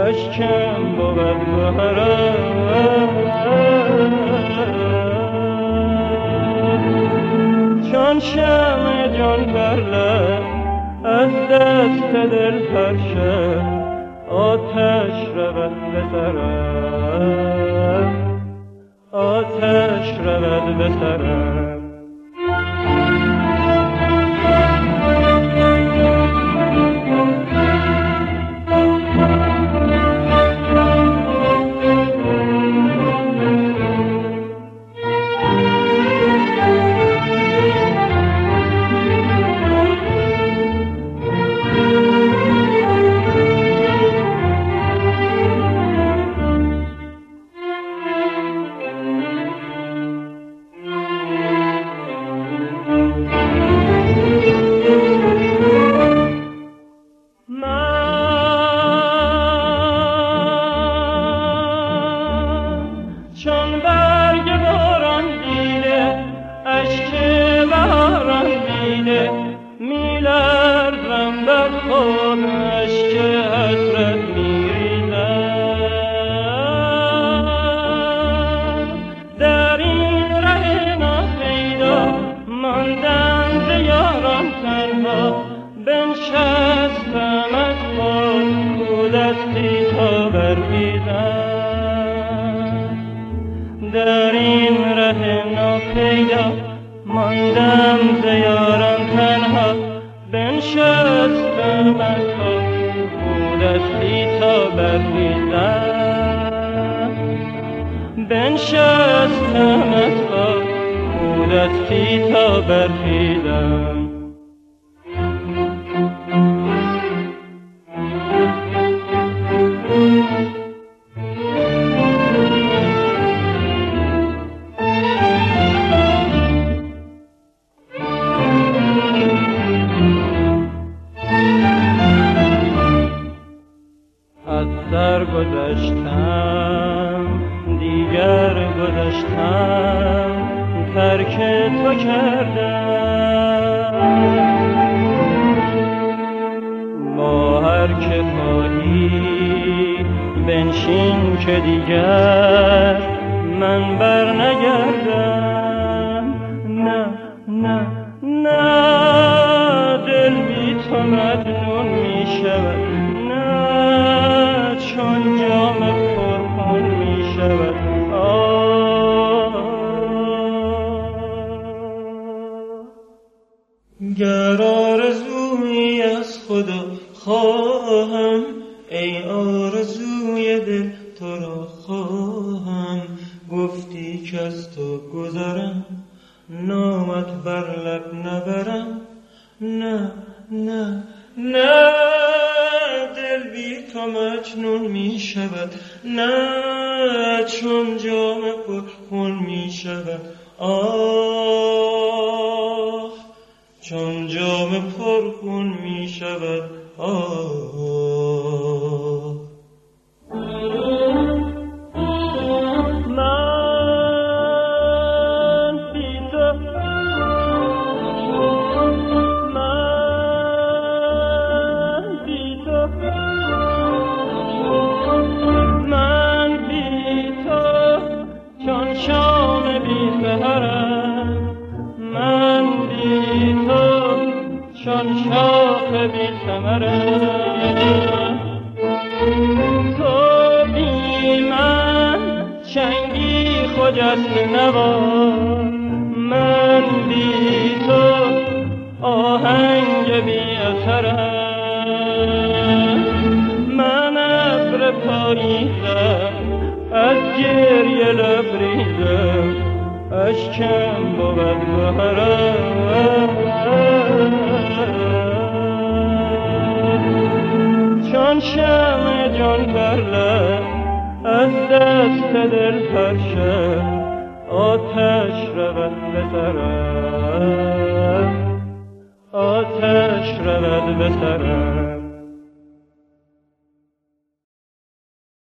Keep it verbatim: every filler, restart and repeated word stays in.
اشکم بود بهرم چون شمع جان بر لب از دست دل پرشه آتش رود به سرم آتش رود به سرم بنشستم از خود دستی تا برگیزم در این ره ناپیدا ماندم ز یاران تنها بنشستم از خود دستی تا برگیزم بنشستم از خود دستی تا برگیزم در گذشتم دیگر گذشتم ترک تو کردم با هر که خواهی بنشین که دیگر من بر نگردم نه نه نه دل بی تو مجنون می شود چون جام پرخون می شود گر آرزویی از خدا خواهم ای آرزوی دل تو را خواهم گفتی که از تو گذرم نامت بر لب نبرم نه نه نه دل بی تو مجنون می شود نه چون جام پرخون می شود آه چون جام پرخون می شود آه من بی تو من بی تو چون شام بی سحرم من بی تو چون شاخ بی ثمرم تو بی من چنگی خجست نوار من بی تو آهنگ بی اثرم من ابر پاییزم از گریه لبریزم اشکم بود بهرم چون شمع جان بر لب از دست دل پرشه آتش رود به سرم آتش رود به سرم